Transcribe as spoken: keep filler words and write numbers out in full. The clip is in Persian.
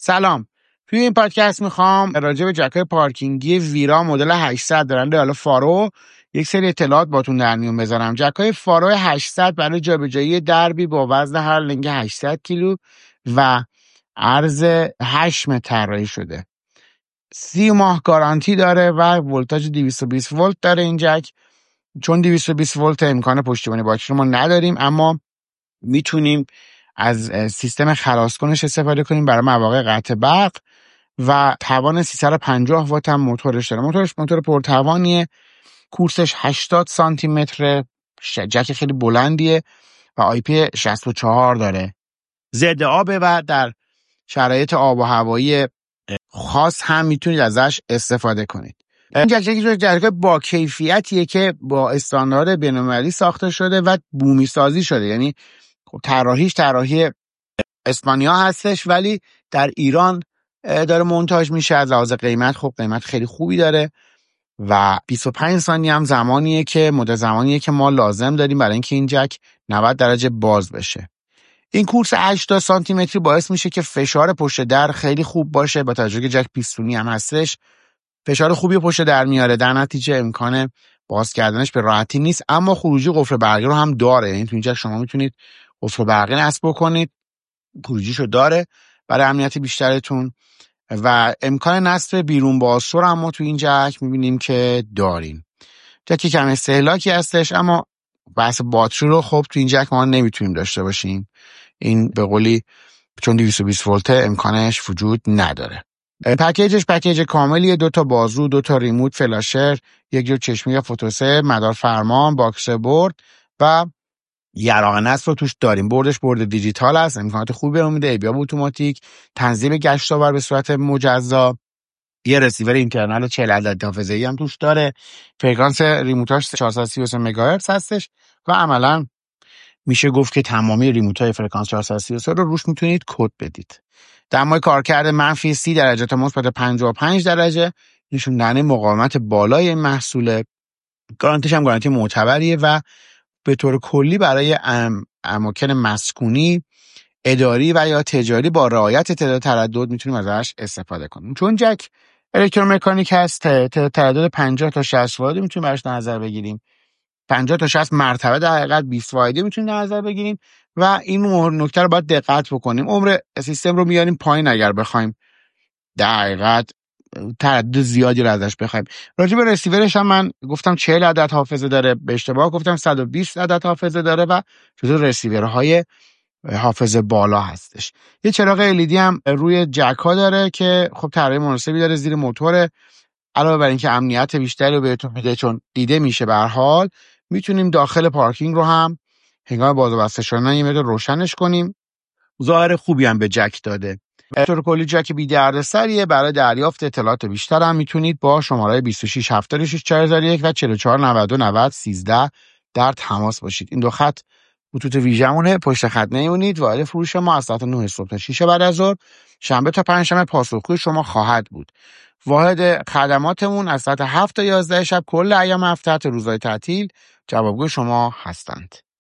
سلام. توی این پادکست میخوام راجع به جک‌های پارکینگی ویرا مدل هشتصد دارن حالا فارو یک سری اطلاعات باتون در میون بذارم. جک‌های فارو هشتصد برای جابجایی دربی با وزن هر لنگ هشتصد کیلو و عرض هشت متر طراحی شده. سی ماه گارانتی داره و ولتاژ دویست و بیست ولت داره این جک. چون دویست و بیست ولت امکان پشتیبانی باتری ما نداریم، اما میتونیم از سیستم خلاص کنش استفاده کنیم برای مواقع قطع برق و توان سیصد و پنجاه وات هم موتورش داره. موتورش موتور پرتوانیه، کورسش هشتاد سانتی متر، جک خیلی بلندیه و آی پی شصت و چهار داره. ضد آبه و در شرایط آب و هوایی خاص هم میتونید ازش استفاده کنید. این جک یک جک با کیفیتیه که با استاندارد بین‌المللی ساخته شده و بومی سازی شده، یعنی طراحیش طراحی اسپانیا هستش ولی در ایران داره مونتاژ میشه. از لحاظ قیمت خب قیمت خیلی خوبی داره و بیست و پنج ثانیه هم زمانیه که مدت زمانیه که ما لازم داریم برای اینکه این جک نود درجه باز بشه. این کورس هشتاد سانتی متری باعث میشه که فشار پشت در خیلی خوب باشه، با توجه که جک پیستونی هم هستش فشار خوبی پشت در میاره. در نتیجه امکان باز کردنش به راحتی نیست، اما خروجی قفل برقی رو هم داره. یعنی تو این جک شما میتونید قفل برقی نصب کنید، خروجیشو داره برای امنیت بیشترتون و امکان نصب بیرون بازسور هم ما تو این جک میبینیم که داریم. جکی کم استهلاکی هستش، اما بحث باتری رو خب تو این جک ما نمیتونیم داشته باشیم. این به قولی چون دویست و بیست ولت امکانش وجود نداره. پکیجش پکیج کاملیه، دو تا بازو، دو تا ریموت فلاشر، یک جور چشمی یا فوتوسه، مدار فرمان، باکس برد و یراق نصب رو توش داریم. بردش برد دیجیتال است، امکانات خوبی بهمون میده، ایبیام اتوماتیک، تنظیم گشت‌آور به صورت مجزا، یه رسیور اینترنال چهل عدد حافظه‌ای هم توش داره. فرکانس ریموتاش چهارصد و سی و سه مگاهرتز هستش و عملاً میشه گفت که تمامی ریموت‌های فرکانس چهارصد و سی و سه رو روش میتونید کد بدید. دمای کارکرد منفی سی درجه تا مثبت پنجاه و پنج درجه نشون دهنده مقاومت بالای این محصوله. گارانتیش هم گارانتی معتبریه و به طور کلی برای ام، اماکن مسکونی، اداری و یا تجاری با رعایت تعداد تردد میتونیم ازش استفاده کنیم. چون جک الکترومکانیک هست، تردد پنجاه تا شصت واحدی میتونیم براش نظر بگیریم. پنجاه تا شصت مرتبه در حقیقت بیست واحدی میتونیم نظر بگیریم و این نکته رو باید دقت بکنیم. عمر سیستم رو میاریم پایین اگر بخوایم در حقیقت تردد زیادی رو ازش بخوایم. راجع به رسیورش هم من گفتم چهل عدد حافظه داره، به اشتباه گفتم صد و بیست عدد حافظه داره و جزو رسیورهای حافظه بالا هستش. یه چراغ ال ای دی هم روی جک ها داره که خب طراحی مناسبی داره زیر موتور. علاوه بر اینکه امنیت بیشتری رو بهتون میده چون دیده میشه، به هر حال میتونیم داخل پارکینگ رو هم هنگام باز و بسته شدن یه مقدار روشنش کنیم. ظاهر خوبی هم به جک داده. به طور کلی جک بی دردسریه. برای دریافت اطلاعات بیشتر هم میتونید با شماره بیست و شش هفتاد و شش چهار صفر یک و چهل و چهار نود و نود سیزده در تماس باشید. این دو خط خطوط ویژمونه، پشت خط نمیمونید. وارد فروش ما از ساعت نه صبح تا شش بعد از ظهر، شنبه تا پنجشنبه پاسخگوی شما خواهد بود. واحد خدماتمون از ساعت هفت تا یازده شب کل ایام هفته تا روزهای تعطیل جوابگوی شما هستند.